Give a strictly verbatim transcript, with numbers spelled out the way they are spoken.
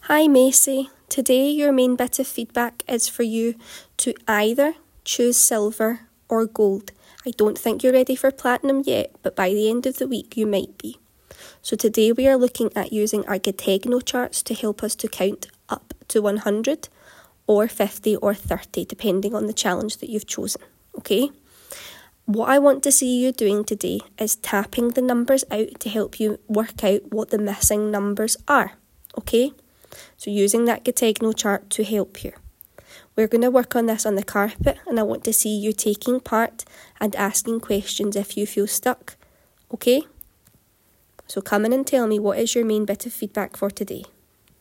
Hi Macy, today your main bit of feedback is for you to either choose silver or gold. I don't think you're ready for platinum yet, but by the end of the week you might be. So today we are looking at using our Gategno charts to help us to count up to one hundred or fifty or thirty depending on the challenge that you've chosen, okay? What I want to see you doing today is tapping the numbers out to help you work out what the missing numbers are, okay? So using that Gategno chart to help you. We're going to work on this on the carpet and I want to see you taking part and asking questions if you feel stuck, okay? So come in and tell me what is your main bit of feedback for today.